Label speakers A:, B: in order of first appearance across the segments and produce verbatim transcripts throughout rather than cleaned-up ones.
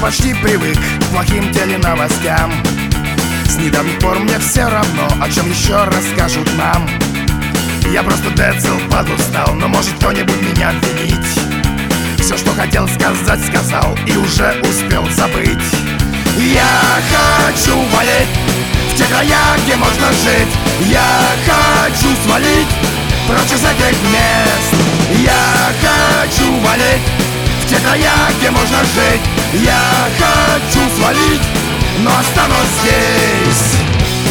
A: почти привык к плохим теленовостям. С недавних пор мне все равно, о чем еще расскажут нам. Я просто децл подустал, но может кто-нибудь меня обвинить. Все, что хотел сказать, сказал и уже успел забыть. Я хочу валить в те края, где можно жить. Я хочу свалить прочь из этих мест. Я хочу валить в те края, где можно жить. Я хочу свалить, но останусь здесь.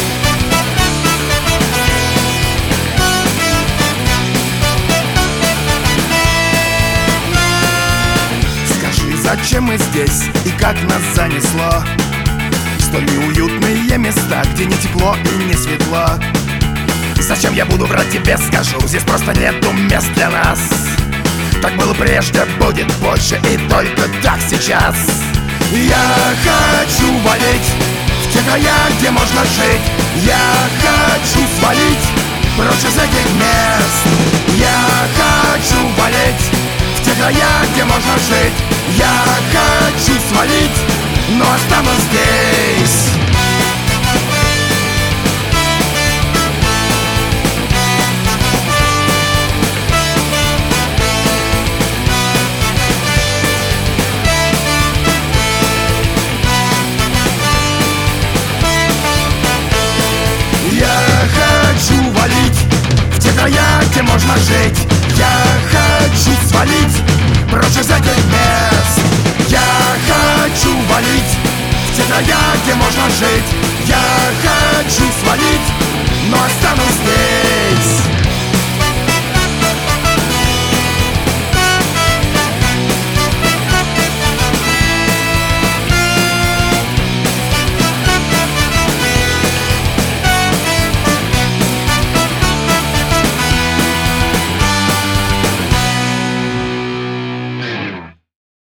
A: Скажи, зачем мы здесь и как нас занесло в столь неуютные места, где не тепло и не светло? Зачем я буду врать тебе, скажу, здесь просто нету мест для нас. Так было прежде, будет позже и только так сейчас. Я хочу валить в те края, где можно жить. Я хочу свалить прочь из этих мест. Я хочу валить в те края, где можно жить. Я хочу свалить, но останусь здесь. Хочу валить в те края, где можно жить. Я хочу свалить прочь из этих мест. Я хочу валить в те края, где можно жить.